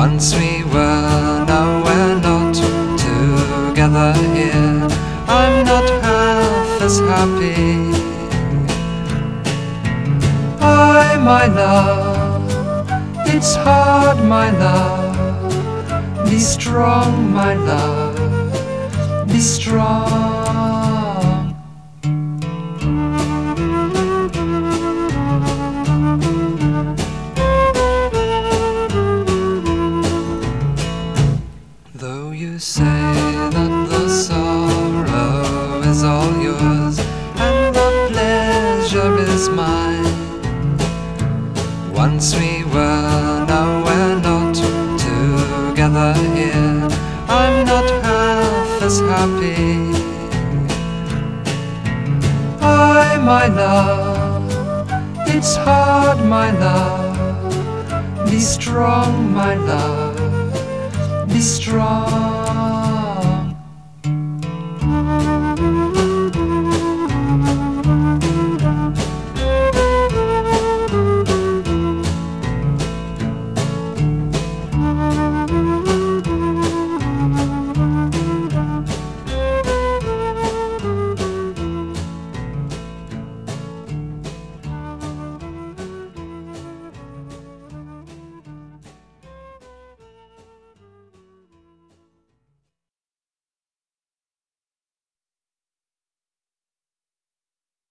Once we were, now we're not together here. I'm not half as happy. My love, it's hard, my love. Be strong, my love, be strong. Though you say that the sorrow is all yours and the pleasure is mine, once we were, now we're not together here. I'm not half as happy. My love, it's hard, my love. Be strong, my love, be strong.